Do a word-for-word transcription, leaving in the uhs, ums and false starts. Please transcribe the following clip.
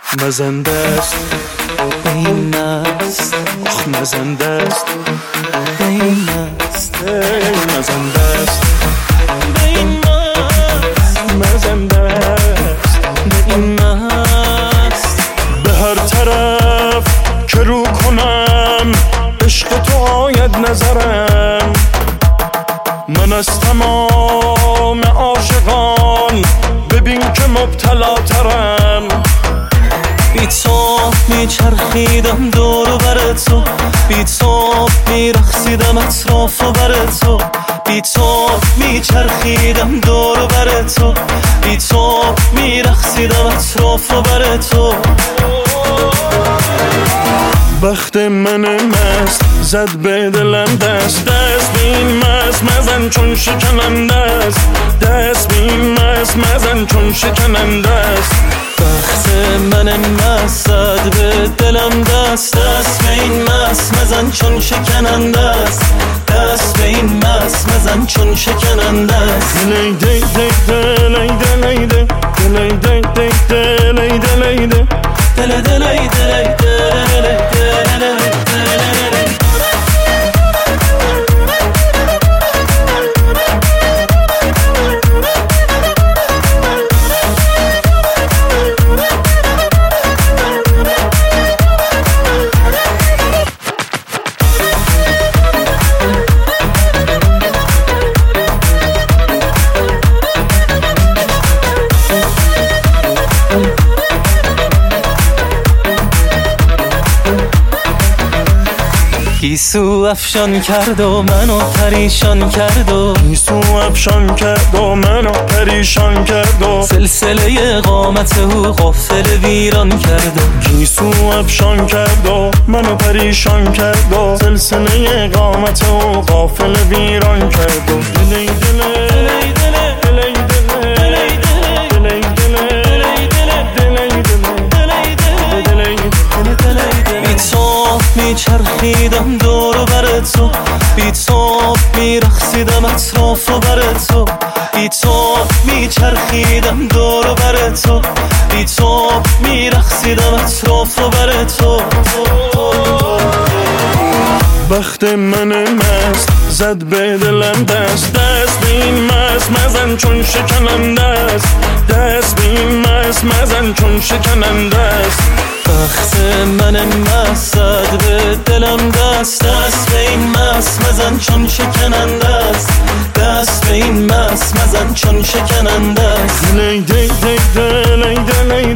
مزنده است این است، آخ مزنده است این است، مزنده است این است، مزنده است این است. به هر طرف که رو کنم عشق تو آید نظرم، من از تمام عاشقان ببین که مبتلا ترم. بی تو میچرخیدم دور و بر تو، بی تو میرقصیدم اطراف و بر تو، بی تو میچرخیدم دور و بر تو، بی تو میرقصیدم اطراف و بر تو. بخت من مست زد به دلم دست، دست بین مست مزن چون شکننده است، دست بین مست مزن چون شکننده است. بخت من مست زد به دلم دست، دست به این مست مزن چون شکننده است، دست به این مست مزن چون شکننده است. دلی دی دی دلی دلی دی دلی دی دی دلی دلی دی دلی دلی دلی دلی گیسو افشان کرد و منو پریشان کرد و گیسو افشان کرد و منو پریشان کرد و سلسله قامت او غافل ویران کرد و گیسو افشان کرد و منو پریشان کرد و سلسله قامت او غافل ویران کرد و دلی دلی میچرخیدم دور و بر تو، بی تو میرقصیدم اطراف و بر تو، بی تو میچرخیدم دور و بر تو، بی تو میرقصیدم اطراف و بر تو. بخت من مست زد به دلم دست، دست به این مست مزن چون شکننده است، دست به این مست مزن چون شکننده است. بخت من مست زد به دلم دست، دست به این مست مزن چون شکننده است، دست به این مست مزن چون شکننده است. دلی دی دی دلی دلی